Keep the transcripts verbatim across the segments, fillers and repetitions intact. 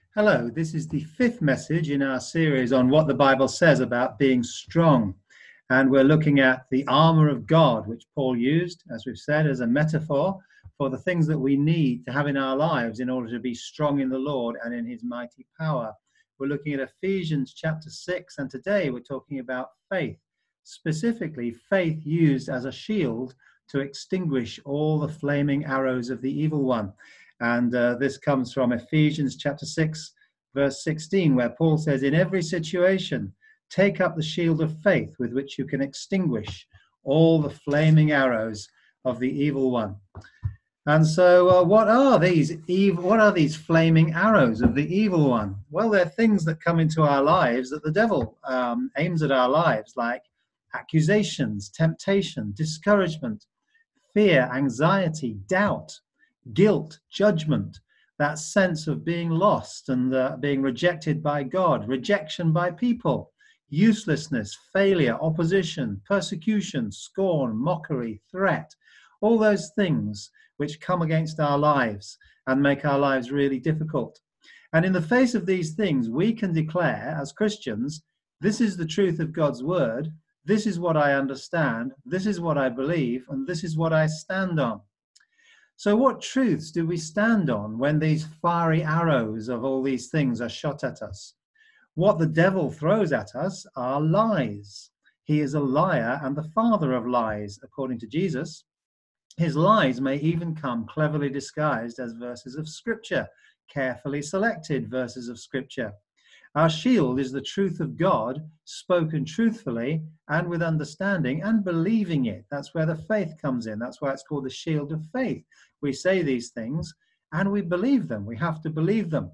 Hello, this is the fifth message in our series on what the Bible says about being strong. And we're looking at the armor of God, which Paul used, as we've said, as a metaphor for the things that we need to have in our lives in order to be strong in the Lord and in his mighty power. We're looking at Ephesians chapter six, and today we're talking about faith, specifically faith used as a shield to extinguish all the flaming arrows of the evil one. And uh, this comes from Ephesians chapter six, verse sixteen, where Paul says, in every situation, take up the shield of faith with which you can extinguish all the flaming arrows of the evil one. And so uh, what are these evil, what are these flaming arrows of the evil one? Well, they're things that come into our lives that the devil um, aims at our lives, like accusations, temptation, discouragement, fear, anxiety, doubt, guilt, judgment, that sense of being lost and uh, being rejected by God, rejection by people, uselessness, failure, opposition, persecution, scorn, mockery, threat, all those things which come against our lives and make our lives really difficult. And in the face of these things, we can declare as Christians, this is the truth of God's word, this is what I understand, this is what I believe, and this is what I stand on. So what truths do we stand on when these fiery arrows of all these things are shot at us? What the devil throws at us are lies. He is a liar and the father of lies, according to Jesus. His lies may even come cleverly disguised as verses of Scripture, carefully selected verses of Scripture. Our shield is the truth of God, spoken truthfully and with understanding and believing it. That's where the faith comes in. That's why it's called the shield of faith. We say these things and we believe them. We have to believe them.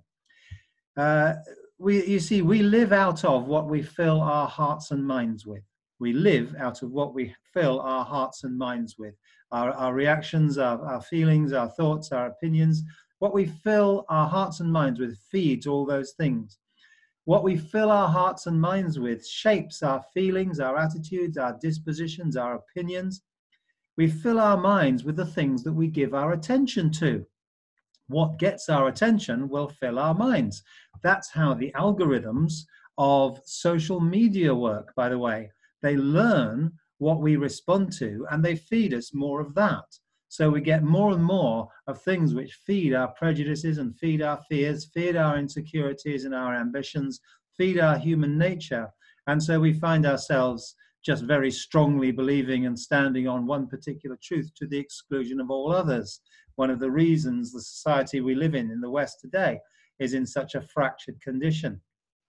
Uh, we, you see, we live out of what we fill our hearts and minds with. We live out of what we fill our hearts and minds with. Our, our reactions, our, our feelings, our thoughts, our opinions. What we fill our hearts and minds with feeds all those things. What we fill our hearts and minds with shapes our feelings, our attitudes, our dispositions, our opinions. We fill our minds with the things that we give our attention to. What gets our attention will fill our minds. That's how the algorithms of social media work, by the way. They learn what we respond to and they feed us more of that. So we get more and more of things which feed our prejudices and feed our fears, feed our insecurities and our ambitions, feed our human nature. And so we find ourselves just very strongly believing and standing on one particular truth to the exclusion of all others. One of the reasons the society we live in in the West today is in such a fractured condition.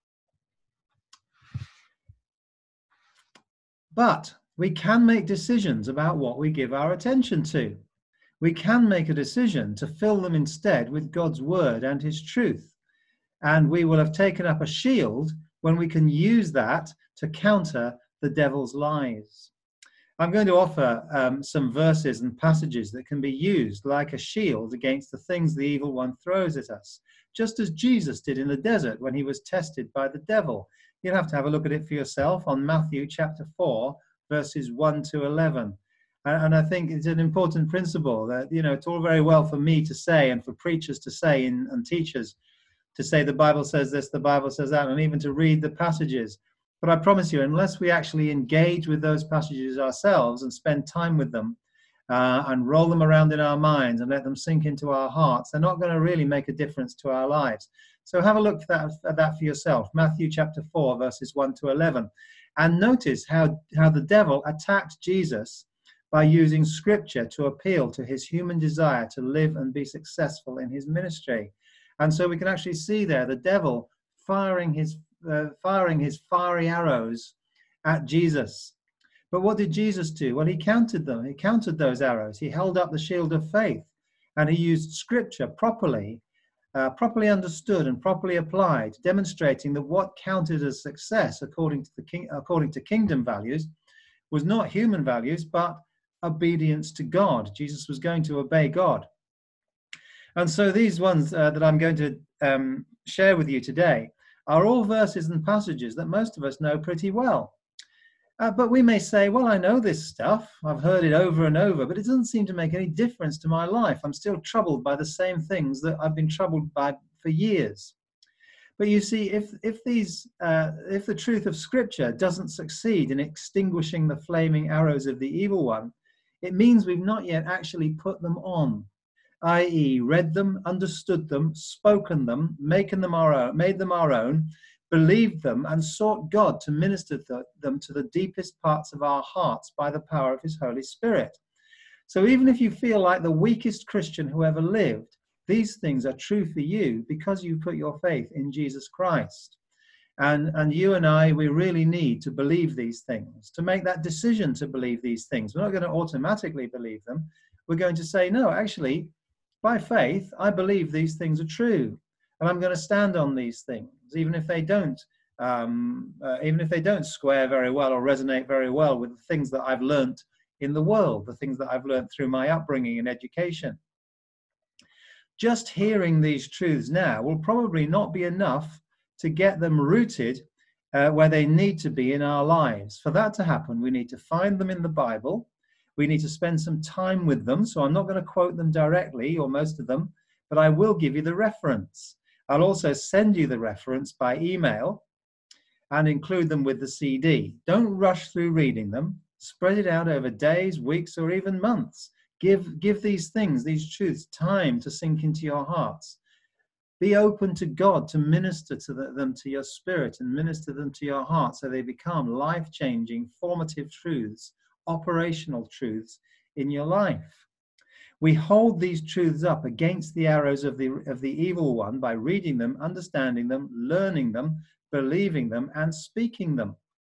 But we can make decisions about what we give our attention to. We can make a decision to fill them instead with God's word and his truth. And we will have taken up a shield when we can use that to counter the devil's lies. I'm going to offer um, some verses and passages that can be used like a shield against the things the evil one throws at us, just as Jesus did in the desert when he was tested by the devil. You'll have to have a look at it for yourself on Matthew chapter four, verses one to eleven. And I think it's an important principle that, you know, it's all very well for me to say and for preachers to say and, and teachers to say the Bible says this, the Bible says that, and even to read the passages. But I promise you, unless we actually engage with those passages ourselves and spend time with them uh, and roll them around in our minds and let them sink into our hearts, they're not going to really make a difference to our lives. So have a look at that, at that for yourself. Matthew chapter four, verses one to eleven. And notice how, how the devil attacked Jesus by using scripture to appeal to his human desire to live and be successful in his ministry. And so we can actually see there the devil firing his uh, firing his fiery arrows at Jesus. But what did Jesus do? Well, he countered them. He countered those arrows. He held up the shield of faith and he used scripture properly, uh, properly understood and properly applied, demonstrating that what counted as success according to the king, according to kingdom values was not human values, but obedience to God. Jesus was going to obey God. And so these ones uh, that I'm going to um, share with you today are all verses and passages that most of us know pretty well. Uh, but we may say, well, I know this stuff. I've heard it over and over, but it doesn't seem to make any difference to my life. I'm still troubled by the same things that I've been troubled by for years. But you see, if if these uh, if the truth of Scripture doesn't succeed in extinguishing the flaming arrows of the evil one, it means we've not yet actually put them on, that is, read them, understood them, spoken them, making them our own, made them our own, believed them, and sought God to minister to them to the deepest parts of our hearts by the power of His Holy Spirit. So even if you feel like the weakest Christian who ever lived, these things are true for you because you put your faith in Jesus Christ. And, and you and I, we really need to believe these things, to make that decision to believe these things. We're not going to automatically believe them. We're going to say, no, actually, by faith, I believe these things are true. And I'm going to stand on these things, even if they don't, um, uh, even if they don't square very well or resonate very well with the things that I've learned in the world, the things that I've learned through my upbringing and education. Just hearing these truths now will probably not be enough to get them rooted uh, where they need to be in our lives. For that to happen, we need to find them in the Bible. We need to spend some time with them. So I'm not going to quote them directly, or most of them, but I will give you the reference. I'll also send you the reference by email and include them with the C D. Don't rush through reading them. Spread it out over days, weeks, or even months. Give, give these things, these truths, time to sink into your hearts. Be open to God to minister to the, them to your spirit and minister them to your heart so they become life-changing, formative truths, operational truths in your life. We hold these truths up against the arrows of the, of the evil one by reading them, understanding them, learning them, believing them, and speaking them.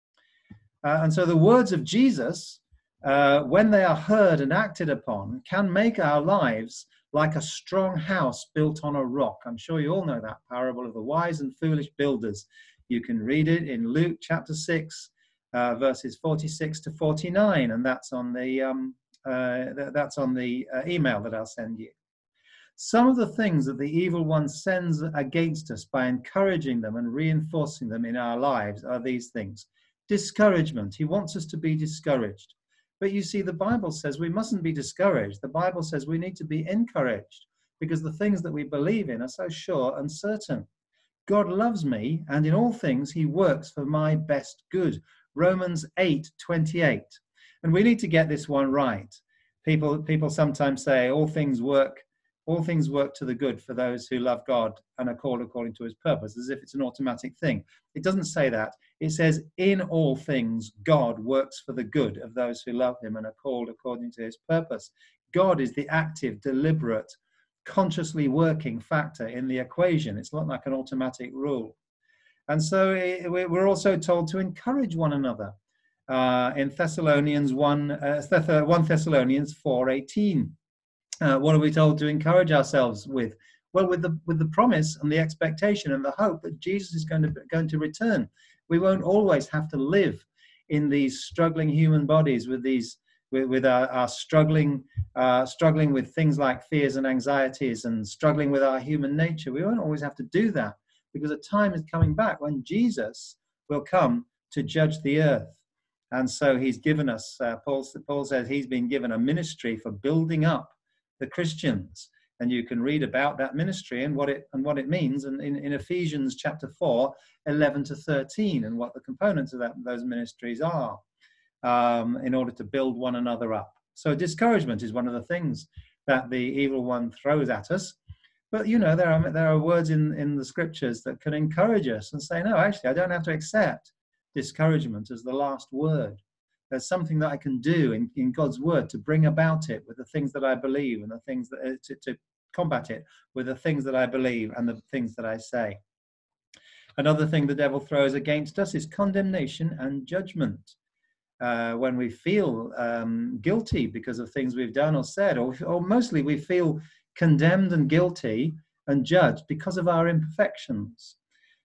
Uh, and so the words of Jesus, uh, when they are heard and acted upon, can make our lives like a strong house built on a rock. I'm sure you all know that parable of the wise and foolish builders. You can read it in Luke chapter six, uh, verses forty-six to forty-nine, and that's on the um, uh, that's on the uh, email that I'll send you. Some of the things that the evil one sends against us by encouraging them and reinforcing them in our lives are these things. Discouragement. He wants us to be discouraged. But you see, the Bible says we mustn't be discouraged. The Bible says we need to be encouraged because the things that we believe in are so sure and certain. God loves me, and in all things he works for my best good. Romans eight twenty-eight. And we need to get this one right. People, people sometimes say all things work All things work to the good for those who love God and are called according to his purpose, as if it's an automatic thing. It doesn't say that. It says, in all things, God works for the good of those who love him and are called according to his purpose. God is the active, deliberate, consciously working factor in the equation. It's not like an automatic rule. And so we're also told to encourage one another. Uh, in Thessalonians one, uh, First Thessalonians four eighteen. Uh, what are we told to encourage ourselves with? Well, with the with the promise and the expectation and the hope that Jesus is going to going to return. We won't always have to live in these struggling human bodies with these with, with our, our struggling uh, struggling with things like fears and anxieties and struggling with our human nature. We won't always have to do that because a time is coming back when Jesus will come to judge the earth. And so he's given us, uh, Paul, Paul says he's been given a ministry for building up the Christians, and you can read about that ministry and what it and what it means and in, in Ephesians chapter four, eleven to thirteen, and what the components of that those ministries are, um, in order to build one another up. So discouragement is one of the things that the evil one throws at us. But you know, there are there are words in, in the scriptures that can encourage us and say, no, actually, I don't have to accept discouragement as the last word. There's something that I can do in, in God's word to bring about it with the things that I believe and the things that uh, to, to combat it with the things that I believe and the things that I say. Another thing the devil throws against us is condemnation and judgment. Uh, when we feel um, guilty because of things we've done or said, or, or mostly we feel condemned and guilty and judged because of our imperfections.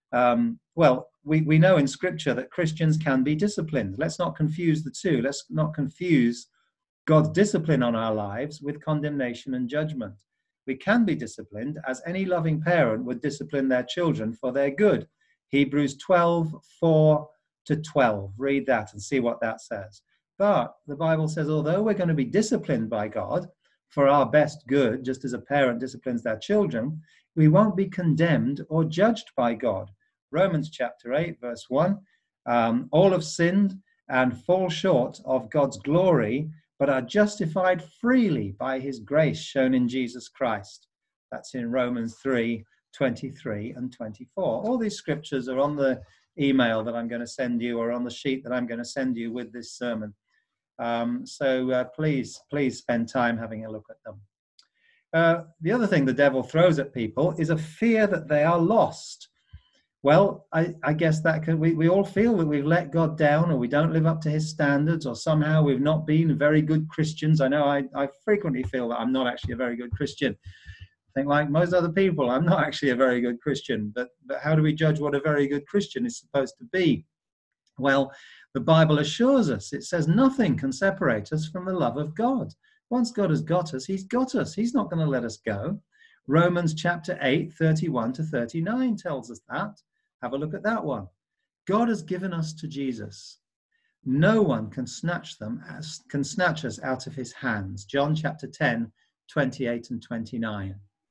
Um, well, we, we know in Scripture that Christians can be disciplined. Let's not confuse the two. Let's not confuse God's discipline on our lives with condemnation and judgment. We can be disciplined as any loving parent would discipline their children for their good. Hebrews twelve, four to twelve. Read that and see what that says. But the Bible says, although we're going to be disciplined by God for our best good, just as a parent disciplines their children, we won't be condemned or judged by God. Romans chapter eight, verse one, um, all have sinned and fall short of God's glory, but are justified freely by his grace shown in Jesus Christ. That's in Romans three, twenty-three and twenty-four. All these scriptures are on the email that I'm going to send you, or on the sheet that I'm going to send you with this sermon. Um, so uh, please, please spend time having a look at them. Uh, the other thing the devil throws at people is a fear that they are lost. Well, I, I guess that can, we, we all feel that we've let God down, or we don't live up to his standards, or somehow we've not been very good Christians. I know I, I frequently feel that I'm not actually a very good Christian. I think, like most other people, I'm not actually a very good Christian. But, but how do we judge what a very good Christian is supposed to be? Well, the Bible assures us, it says nothing can separate us from the love of God. Once God has got us, he's got us. He's not going to let us go. Romans chapter eight, thirty-one to thirty-nine tells us that. Have a look at that one. God has given us to Jesus. No one can snatch them, as, can snatch us out of his hands. John chapter ten, twenty-eight and twenty-nine.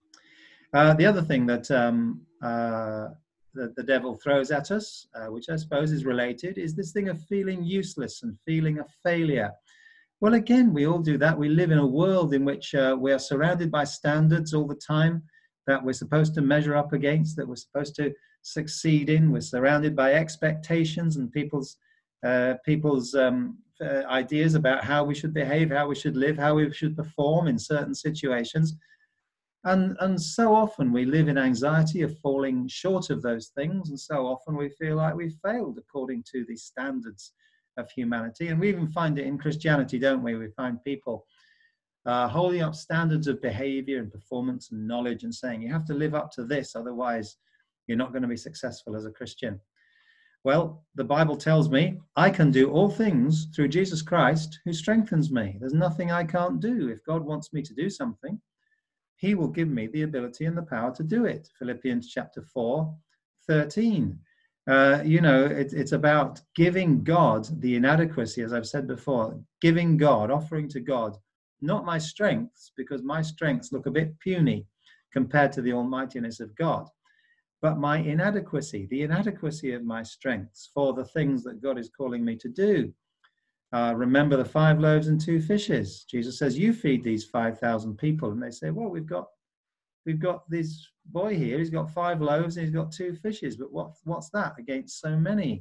Uh, the other thing that um, uh, the, the devil throws at us, uh, which I suppose is related, is this thing of feeling useless and feeling a failure. Well, again, we all do that. We live in a world in which uh, we are surrounded by standards all the time that we're supposed to measure up against, that we're supposed to succeed in. We're surrounded by expectations and people's uh, people's um, uh, ideas about how we should behave, how we should live, how we should perform in certain situations. And, and so often we live in anxiety of falling short of those things, and so often we feel like we've failed according to the standards of humanity. And we even find it in Christianity, don't we? We find people uh, holding up standards of behavior and performance and knowledge and saying, you have to live up to this, otherwise you're not going to be successful as a Christian. Well, the Bible tells me I can do all things through Jesus Christ who strengthens me. There's nothing I can't do. If God wants me to do something, he will give me the ability and the power to do it. Philippians chapter four, thirteen. Uh, you know, it, it's about giving God the inadequacy, as I've said before, giving God, offering to God, not my strengths, because my strengths look a bit puny compared to the almightiness of God, but my inadequacy, the inadequacy of my strengths for the things that God is calling me to do. Uh, remember the five loaves and two fishes. Jesus says, you feed these five thousand people. And they say, well, we've got we've got this boy here. He's got five loaves and he's got two fishes. But what, what's that against so many?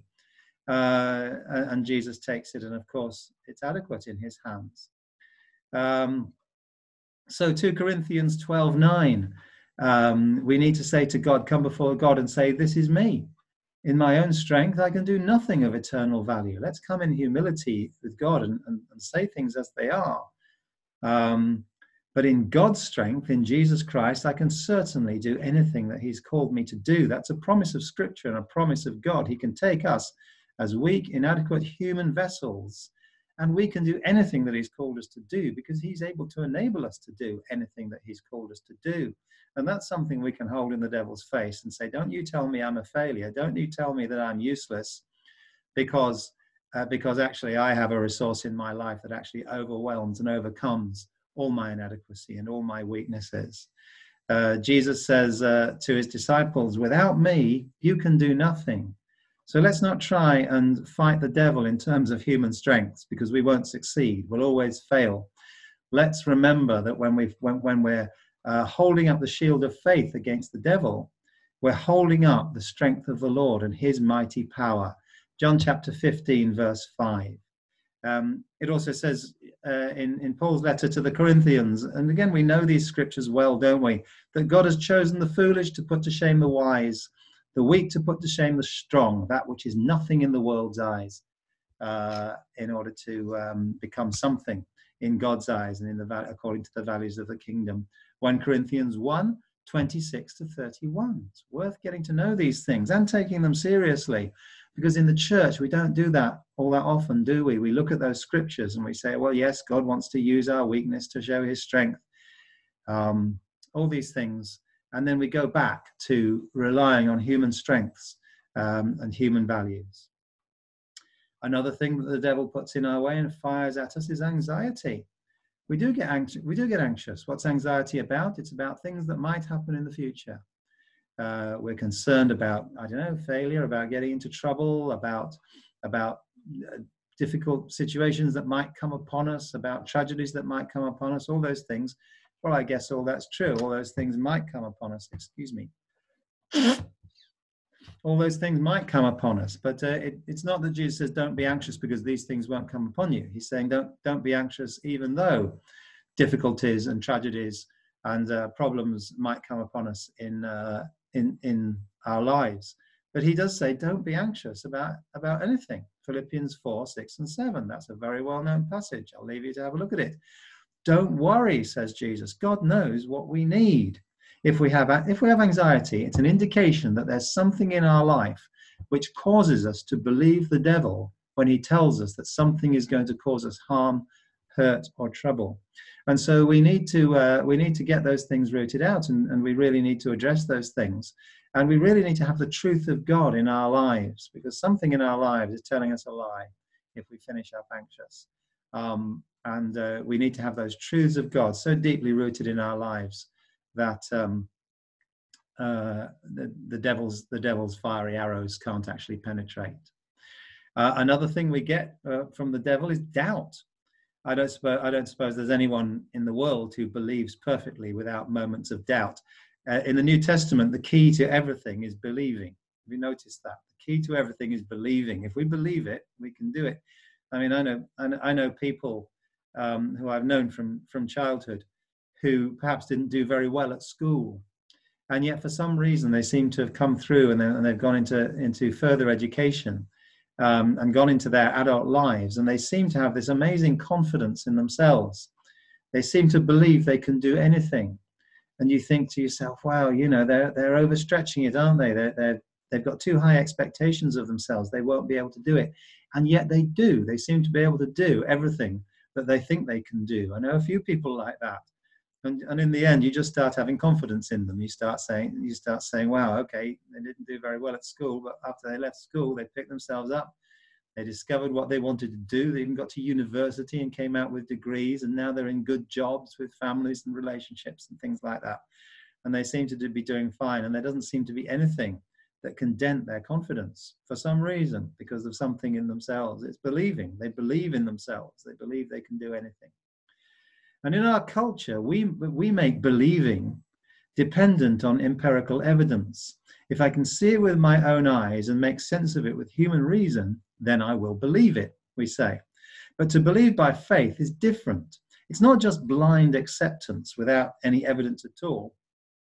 Uh, and, and Jesus takes it. And of course, it's adequate in his hands. Um, so two Corinthians twelve nine, um, we need to say to God, come before God and say, this is me. In my own strength, I can do nothing of eternal value. Let's come in humility with God and, and, and say things as they are. Um, but in God's strength, in Jesus Christ, I can certainly do anything that he's called me to do. That's a promise of Scripture and a promise of God. He can take us as weak, inadequate human vessels, and we can do anything that he's called us to do because he's able to enable us to do anything that he's called us to do. And that's something we can hold in the devil's face and say, don't you tell me I'm a failure. Don't you tell me that I'm useless, because, uh, because actually I have a resource in my life that actually overwhelms and overcomes all my inadequacy and all my weaknesses. Uh, Jesus says uh, to his disciples, without me, you can do nothing. So let's not try and fight the devil in terms of human strengths, because we won't succeed. We'll always fail. Let's remember that when, we've, when, when we're Uh, holding up the shield of faith against the devil, we're holding up the strength of the Lord and his mighty power. John chapter fifteen, verse five. Um, it also says uh, in, in Paul's letter to the Corinthians, and again, we know these scriptures well, don't we? That God has chosen the foolish to put to shame the wise, the weak to put to shame the strong, that which is nothing in the world's eyes, uh, in order to um, become something in God's eyes and in the according to the values of the kingdom. First Corinthians one, twenty-six to thirty-one. It's worth getting to know these things and taking them seriously, because in the church we don't do that all that often, do we? We look at those scriptures and we say, well, yes, God wants to use our weakness to show his strength. Um, all these things. And then we go back to relying on human strengths um, and human values. Another thing that the devil puts in our way and fires at us is anxiety. We do get anxious. We do get anxious. What's anxiety about? It's about things that might happen in the future. Uh, we're concerned about, I don't know, failure, about getting into trouble, about, about uh, difficult situations that might come upon us, about tragedies that might come upon us, all those things. Well, I guess all that's true. All those things might come upon us. Excuse me. All those things might come upon us, but uh, it, it's not that Jesus says don't be anxious because these things won't come upon you. He's saying don't don't be anxious even though difficulties and tragedies and uh, problems might come upon us in uh, in in our lives. But he does say don't be anxious about about anything. Philippians four, six, and seven. That's a very well-known passage. I'll leave you to have a look at it. Don't worry, says Jesus. God knows what we need. If we have if we have anxiety, it's an indication that there's something in our life which causes us to believe the devil when he tells us that something is going to cause us harm, hurt, or trouble. And so we need to uh, we need to get those things rooted out, and, and we really need to address those things. And we really need to have the truth of God in our lives, because something in our lives is telling us a lie if we finish up anxious. Um, and uh, we need to have those truths of God so deeply rooted in our lives that um, uh, the, the devil's the devil's fiery arrows can't actually penetrate. Uh, another thing we get uh, from the devil is doubt. I don't suppose I don't suppose there's anyone in the world who believes perfectly without moments of doubt. Uh, in the New Testament, the key to everything is believing. Have you noticed that? The key to everything is believing. If we believe it, we can do it. I mean, I know I know, I know people um, who I've known from from childhood who perhaps didn't do very well at school, and yet for some reason they seem to have come through and, and they've gone into into further education um, and gone into their adult lives, and they seem to have this amazing confidence in themselves. They seem to believe they can do anything, and you think to yourself, "Wow, you know, they're they're overstretching it, aren't they? They're they're they've got too high expectations of themselves. They won't be able to do it," and yet they do. They seem to be able to do everything that they think they can do. I know a few people like that. And, and in the end, you just start having confidence in them. You start saying, you start saying, wow, okay, they didn't do very well at school, but after they left school, they picked themselves up. They discovered what they wanted to do. They even got to university and came out with degrees, and now they're in good jobs with families and relationships and things like that. And they seem to be doing fine. And there doesn't seem to be anything that can dent their confidence for some reason, because of something in themselves. It's believing. They believe in themselves. They believe they can do anything. And in our culture, we we make believing dependent on empirical evidence. If I can see it with my own eyes and make sense of it with human reason, then I will believe it, we say. But to believe by faith is different. It's not just blind acceptance without any evidence at all,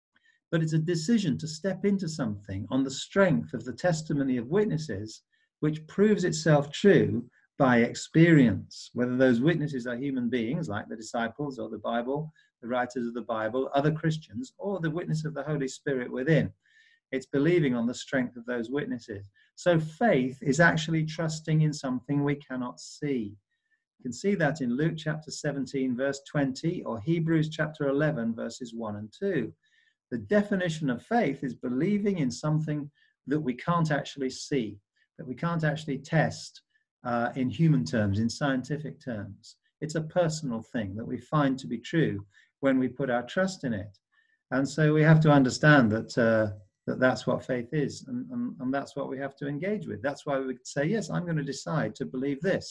but it's a decision to step into something on the strength of the testimony of witnesses, which proves itself true by experience, whether those witnesses are human beings like the disciples or the Bible, the writers of the Bible, other Christians, or the witness of the Holy Spirit within. It's believing on the strength of those witnesses. So faith is actually trusting in something we cannot see. You can see that in Luke chapter seventeen, verse twenty, or Hebrews chapter eleven, verses one and two. The definition of faith is believing in something that we can't actually see, that we can't actually test, Uh, in human terms, in scientific terms. It's a personal thing that we find to be true when we put our trust in it. And so we have to understand that uh, that that's what faith is, and, and, and that's what we have to engage with. That's why we could say, yes, I'm going to decide to believe this.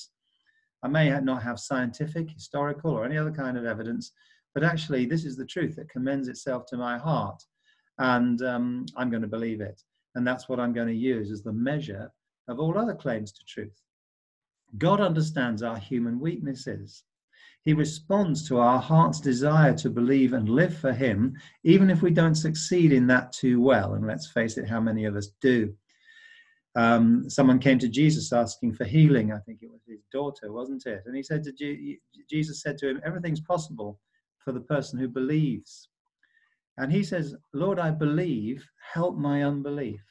I may not have scientific, historical, or any other kind of evidence, but actually this is the truth that commends itself to my heart, and um, I'm going to believe it. And that's what I'm going to use as the measure of all other claims to truth. God understands our human weaknesses. He responds to our heart's desire to believe and live for him, even if we don't succeed in that too well. And let's face it, how many of us do? Um, someone came to Jesus asking for healing. I think it was his daughter, wasn't it? And he said to Je- Jesus said to him, everything's possible for the person who believes. And he says, Lord, I believe, help my unbelief.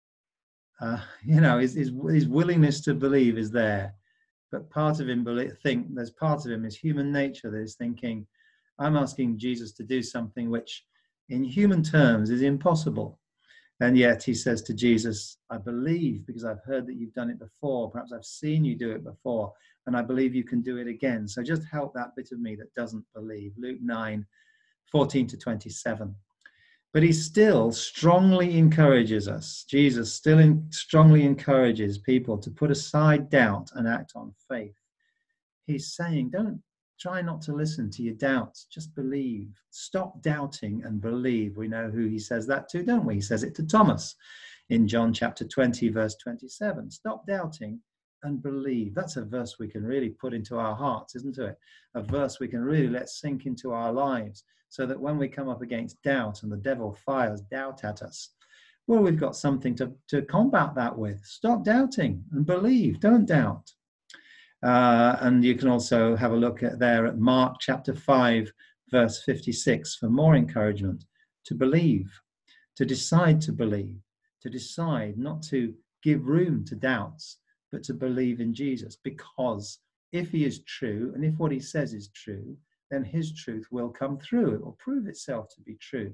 Uh, you know, his, his, his willingness to believe is there. But part of him think there's part of him is human nature that is thinking, I'm asking Jesus to do something which in human terms is impossible. And yet he says to Jesus, I believe because I've heard that you've done it before. Perhaps I've seen you do it before, and I believe you can do it again. So just help that bit of me that doesn't believe. Luke nine, fourteen to twenty-seven. But he still strongly encourages us. Jesus still in, strongly encourages people to put aside doubt and act on faith. He's saying, don't try not to listen to your doubts. Just believe. Stop doubting and believe. We know who he says that to, don't we? He says it to Thomas in John chapter twenty, verse twenty-seven. Stop doubting and believe. That's a verse we can really put into our hearts, isn't it? A verse we can really let sink into our lives, so that when we come up against doubt and the devil fires doubt at us, well, we've got something to, to combat that with. Stop doubting and believe. Don't doubt. Uh, and you can also have a look at there at Mark chapter five, verse fifty-six for more encouragement. To believe, to decide to believe, to decide not to give room to doubts, but to believe in Jesus. Because if he is true, and if what he says is true, then his truth will come through. It will prove itself to be true.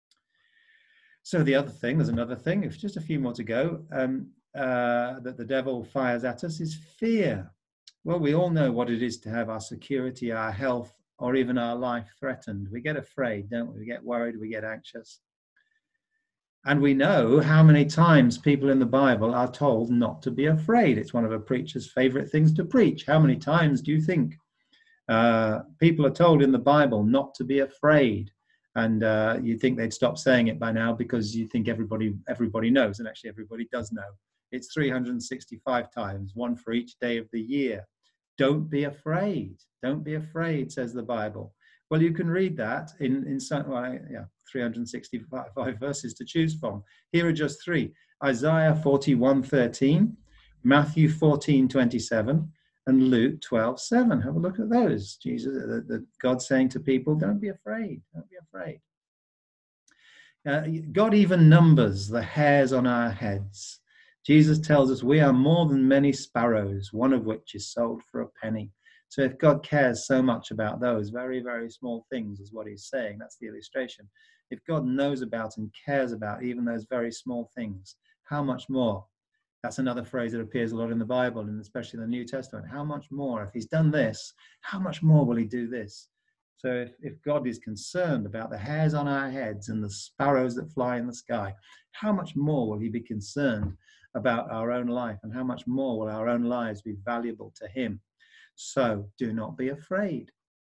So the other thing, there's another thing, if just a few more to go, um, uh, that the devil fires at us is fear. Well, we all know what it is to have our security, our health, or even our life threatened. We get afraid, don't we? We get worried, we get anxious. And we know how many times people in the Bible are told not to be afraid. It's one of a preacher's favorite things to preach. How many times do you think uh, people are told in the Bible not to be afraid? And uh, you think they'd stop saying it by now because you think everybody everybody knows, and actually everybody does know. It's three hundred sixty-five times, one for each day of the year. Don't be afraid. Don't be afraid, says the Bible. Well, you can read that in, in some, well, yeah, three hundred sixty-five verses to choose from. Here are just three. Isaiah forty-one thirteen, Matthew fourteen twenty-seven, and Luke twelve seven. Have a look at those. Jesus, the, the, God saying to people, don't be afraid. Don't be afraid. Uh, God even numbers the hairs on our heads. Jesus tells us we are more than many sparrows, one of which is sold for a penny. So if God cares so much about those very, very small things, is what he's saying, that's the illustration. If God knows about and cares about even those very small things, how much more? That's another phrase that appears a lot in the Bible, and especially in the New Testament. How much more? If he's done this, how much more will he do this? So if, if God is concerned about the hairs on our heads and the sparrows that fly in the sky, how much more will he be concerned about our own life, and how much more will our own lives be valuable to him? So do not be afraid.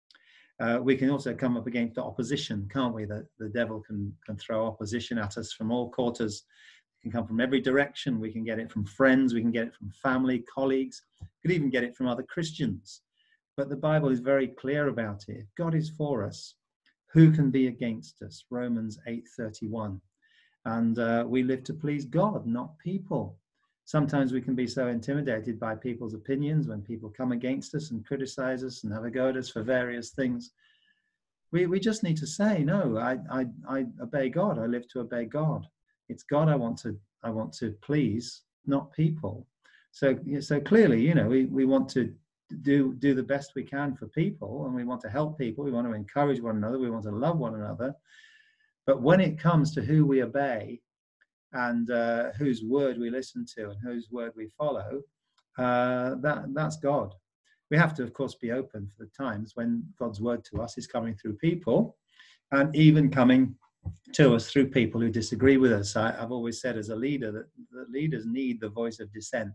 Uh, we can also come up against opposition, can't we? The, the devil can, can throw opposition at us from all quarters. It can come from every direction. We can get it from friends. We can get it from family, colleagues. We could even get it from other Christians. But the Bible is very clear about it. If God is for us, who can be against us? Romans eight thirty-one. And uh, we live to please God, not people. Sometimes we can be so intimidated by people's opinions when people come against us and criticize us and have a go at us for various things. We we just need to say, no, I, I, I obey God. I live to obey God. It's God I want to I want to please, not people. So so clearly, you know, we, we want to do do the best we can for people, and we want to help people. We want to encourage one another. We want to love one another. But when it comes to who we obey, and uh, whose word we listen to and whose word we follow, uh, that that's God. We have to, of course, be open for the times when God's word to us is coming through people, and even coming to us through people who disagree with us. I, I've always said as a leader that, that leaders need the voice of dissent,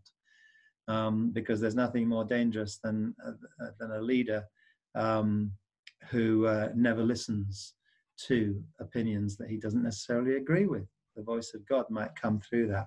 um, because there's nothing more dangerous than, uh, than a leader um, who uh, never listens to opinions that he doesn't necessarily agree with. The voice of God might come through that.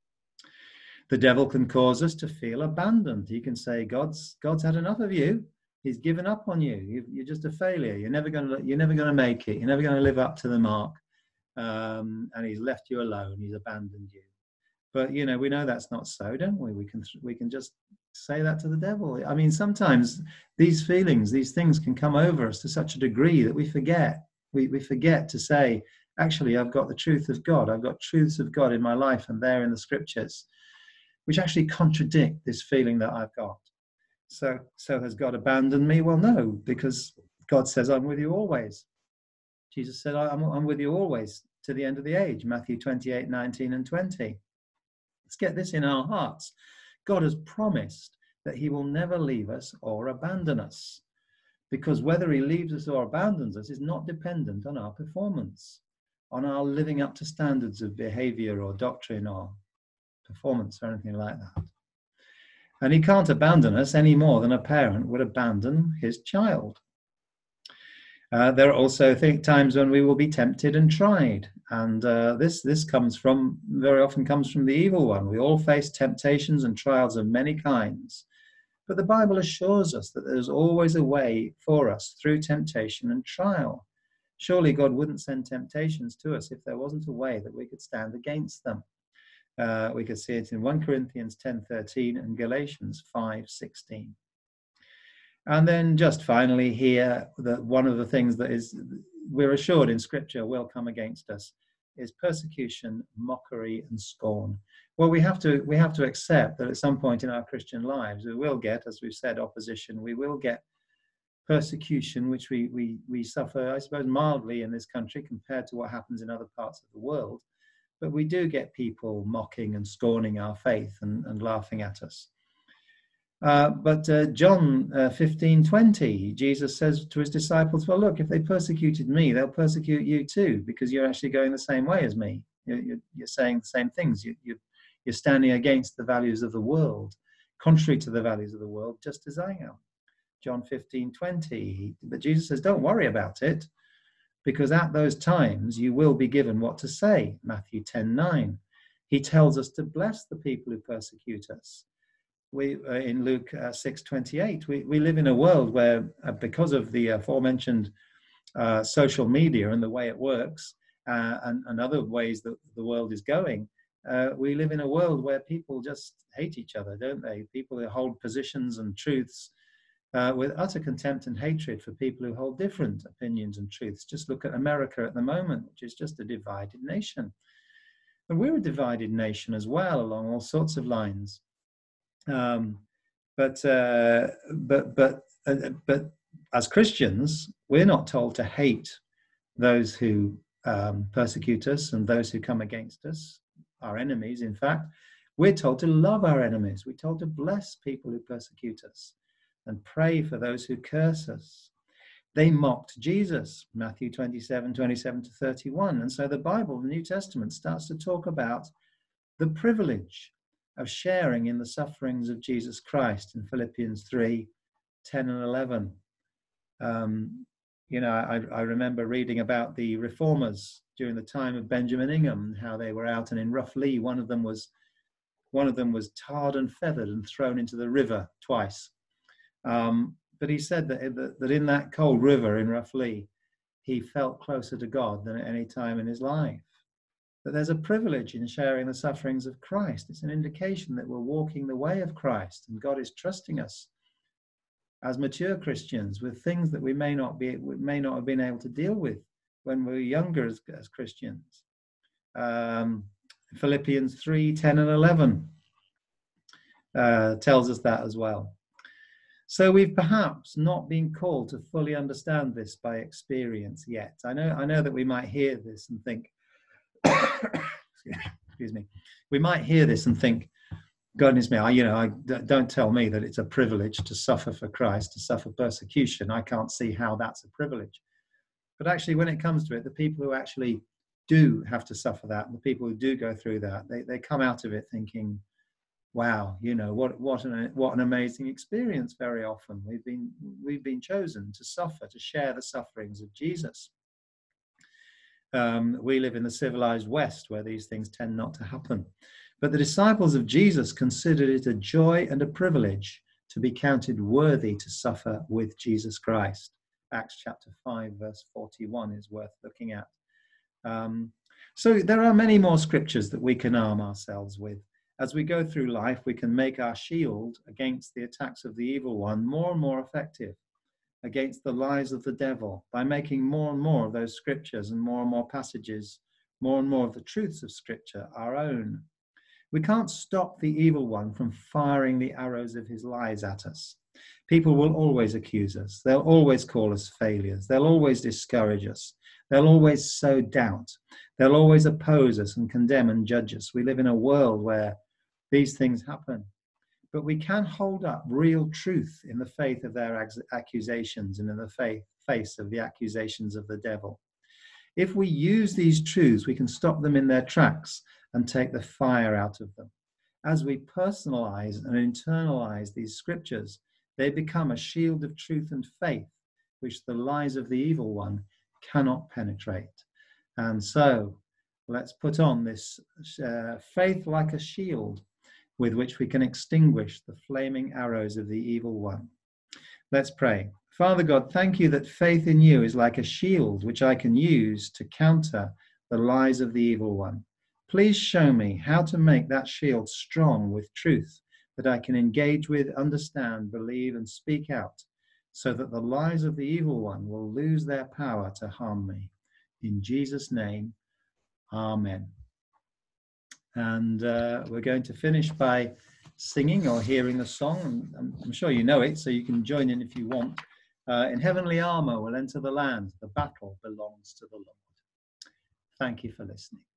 The devil can cause us to feel abandoned. He can say, God's God's had enough of you. He's given up on you. you you're just a failure. You're never going to you're never going to make it. You're never going to live up to the mark. Um, and he's left you alone. He's abandoned you. But you know, we know that's not so, don't we? We can we can just say that to the devil. I mean, sometimes these feelings, these things can come over us to such a degree that we forget. We we forget to say, actually, I've got the truth of God. I've got truths of God in my life and there in the scriptures, which actually contradict this feeling that I've got. So, so has God abandoned me? Well, no, because God says, I'm with you always. Jesus said, I'm, I'm with you always to the end of the age, Matthew twenty-eight, nineteen and twenty. Let's get this in our hearts. God has promised that he will never leave us or abandon us, because whether he leaves us or abandons us is not dependent on our performance. on our living up to standards of behavior or doctrine or performance or anything like that. And he can't abandon us any more than a parent would abandon his child. Uh, there are also think, times when we will be tempted and tried. And uh, this, this comes from, very often comes from the evil one. We all face temptations and trials of many kinds. But the Bible assures us that there's always a way for us through temptation and trial. Surely God wouldn't send temptations to us if there wasn't a way that we could stand against them. Uh, we could see it in First Corinthians ten thirteen and Galatians five sixteen. And then just finally here, that one of the things that is we're assured in Scripture will come against us is persecution, mockery, and scorn. Well, we have to we have to accept that at some point in our Christian lives we will get, as we've said, opposition. We will get persecution, which we we we suffer, I suppose, mildly in this country compared to what happens in other parts of the world. But we do get people mocking and scorning our faith and, and laughing at us. Uh, but uh, John uh, fifteen twenty, Jesus says to his disciples, well, look, if they persecuted me, they'll persecute you too, because you're actually going the same way as me. You're, you're, you're saying the same things. You, you, you're standing against the values of the world, contrary to the values of the world, just as I am. John fifteen twenty. But Jesus says, don't worry about it, because at those times you will be given what to say. Matthew ten nine. He tells us to bless the people who persecute us. We uh, in Luke uh, six twenty-eight, we, we live in a world where, uh, because of the aforementioned uh, social media and the way it works, uh, and, and other ways that the world is going, uh, we live in a world where people just hate each other, don't they? People who hold positions and truths uh, with utter contempt and hatred for people who hold different opinions and truths. Just look at America at the moment, which is just a divided nation. And we're a divided nation as well, along all sorts of lines. Um, but uh, but but uh, but as Christians, we're not told to hate those who um, persecute us and those who come against us, our enemies. In fact, we're told to love our enemies. We're told to bless people who persecute us and pray for those who curse us. They mocked Jesus, Matthew twenty-seven, twenty-seven to thirty-one. And so the Bible, the New Testament, starts to talk about the privilege of sharing in the sufferings of Jesus Christ in Philippians three, ten and eleven. Um, you know, I, I remember reading about the reformers during the time of Benjamin Ingham, how they were out, and in Rough Lee, one of them was one of them was tarred and feathered and thrown into the river twice. Um, but he said that, that in that cold river in Rough Lee, he felt closer to God than at any time in his life. That there's a privilege in sharing the sufferings of Christ. It's an indication that we're walking the way of Christ, and God is trusting us as mature Christians with things that we may not be, we may not have been able to deal with when we were younger as, as Christians. Um, Philippians three, ten and eleven uh, tells us that as well. So we've perhaps not been called to fully understand this by experience yet. I know, I know that we might hear this and think, excuse me, we might hear this and think, goodness me, I, you know, I, don't tell me that it's a privilege to suffer for Christ, to suffer persecution. I can't see how that's a privilege. But actually, when it comes to it, the people who actually do have to suffer that, and the people who do go through that, they, they come out of it thinking, wow, you know, what what an what an amazing experience. Very often we've been we've been chosen to suffer, to share the sufferings of Jesus. Um, we live in the civilized West where these things tend not to happen. But the disciples of Jesus considered it a joy and a privilege to be counted worthy to suffer with Jesus Christ. Acts chapter five, verse forty-one is worth looking at. Um, so there are many more scriptures that we can arm ourselves with. As we go through life, we can make our shield against the attacks of the evil one more and more effective, against the lies of the devil, by making more and more of those scriptures and more and more passages, more and more of the truths of Scripture our own. We can't stop the evil one from firing the arrows of his lies at us. People will always accuse us. They'll always call us failures. They'll always discourage us. They'll always sow doubt. They'll always oppose us and condemn and judge us. We live in a world where these things happen. But we can hold up real truth in the faith of their accusations and in the faith, face of the accusations of the devil. If we use these truths, we can stop them in their tracks and take the fire out of them. As we personalize and internalize these scriptures, they become a shield of truth and faith, which the lies of the evil one cannot penetrate. And so let's put on this uh, faith like a shield with which we can extinguish the flaming arrows of the evil one. Let's pray. Father God, thank you that faith in you is like a shield which I can use to counter the lies of the evil one. Please show me how to make that shield strong with truth that I can engage with, understand, believe, and speak out, so that the lies of the evil one will lose their power to harm me. In Jesus' name, amen. And uh, we're going to finish by singing or hearing a song. I'm, I'm sure you know it, so you can join in if you want. Uh, in heavenly armor we'll enter the land. The battle belongs to the Lord. Thank you for listening.